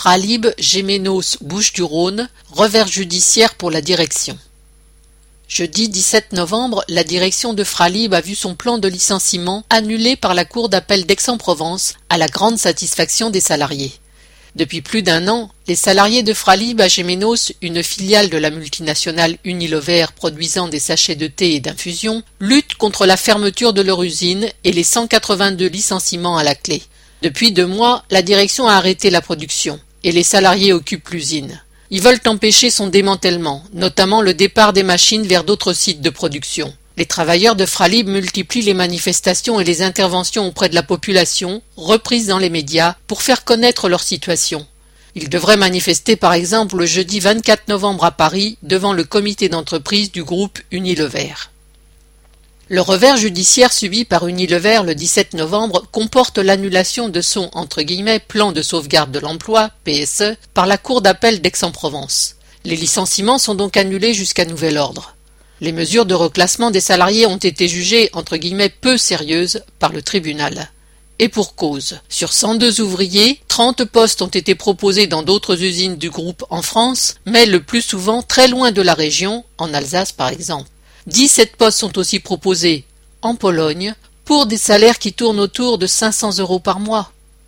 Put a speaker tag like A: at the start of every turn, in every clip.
A: Fralib, Gémenos, Bouches-du-Rhône, revers judiciaire pour la direction. Jeudi 17 novembre, la direction de Fralib a vu son plan de licenciement annulé par la Cour d'appel d'Aix-en-Provence, à la grande satisfaction des salariés. Depuis plus d'un an, les salariés de Fralib à Gémenos, une filiale de la multinationale Unilever produisant des sachets de thé et d'infusion, luttent contre la fermeture de leur usine et les 182 licenciements à la clé. Depuis 2 mois, la direction a arrêté la production et les salariés occupent l'usine. Ils veulent empêcher son démantèlement, notamment le départ des machines vers d'autres sites de production. Les travailleurs de Fralib multiplient les manifestations et les interventions auprès de la population, reprises dans les médias, pour faire connaître leur situation. Ils devraient manifester par exemple le jeudi 24 novembre à Paris devant le comité d'entreprise du groupe Unilever. Le revers judiciaire subi par Unilever le 17 novembre comporte l'annulation de son « plan de sauvegarde de l'emploi » PSE par la Cour d'appel d'Aix-en-Provence. Les licenciements sont donc annulés jusqu'à nouvel ordre. Les mesures de reclassement des salariés ont été jugées « peu sérieuses » par le tribunal. Et pour cause, sur 102 ouvriers, 30 postes ont été proposés dans d'autres usines du groupe en France, mais le plus souvent très loin de la région, en Alsace par exemple. 17 postes sont aussi proposés en Pologne pour des salaires qui tournent autour de 500 € par mois.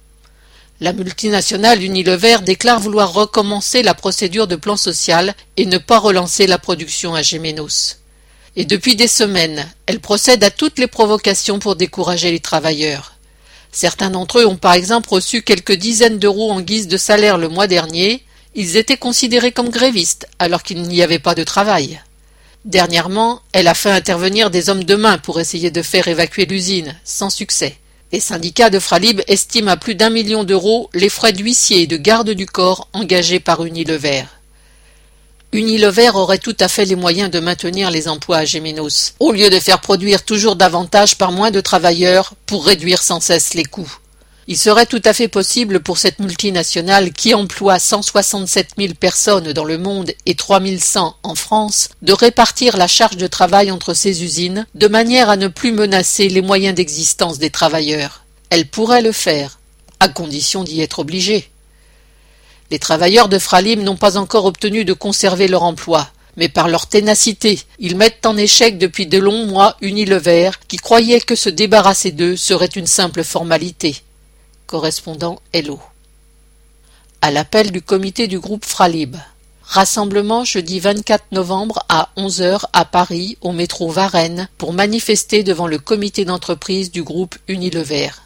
A: La multinationale Unilever déclare vouloir recommencer la procédure de plan social et ne pas relancer la production à Gémenos. Et depuis des semaines, elle procède à toutes les provocations pour décourager les travailleurs. Certains d'entre eux ont par exemple reçu quelques dizaines d'euros en guise de salaire le mois dernier. Ils étaient considérés comme grévistes alors qu'il n'y avait pas de travail. Dernièrement, elle a fait intervenir des hommes de main pour essayer de faire évacuer l'usine, sans succès. Les syndicats de Fralib estiment à plus d'1 million d'euros les frais d'huissier et de garde du corps engagés par Unilever. Unilever aurait tout à fait les moyens de maintenir les emplois à Gémenos, au lieu de faire produire toujours davantage par moins de travailleurs pour réduire sans cesse les coûts. Il serait tout à fait possible pour cette multinationale qui emploie 167 000 personnes dans le monde et 3 100 en France de répartir la charge de travail entre ces usines de manière à ne plus menacer les moyens d'existence des travailleurs. Elle pourrait le faire, à condition d'y être obligée. Les travailleurs de Fralib n'ont pas encore obtenu de conserver leur emploi, mais par leur ténacité, ils mettent en échec depuis de longs mois Unilever qui croyait que se débarrasser d'eux serait une simple formalité. Correspondant Hello. À l'appel du comité du groupe Fralib. Rassemblement jeudi 24 novembre à 11h à Paris au métro Varennes pour manifester devant le comité d'entreprise du groupe Unilever.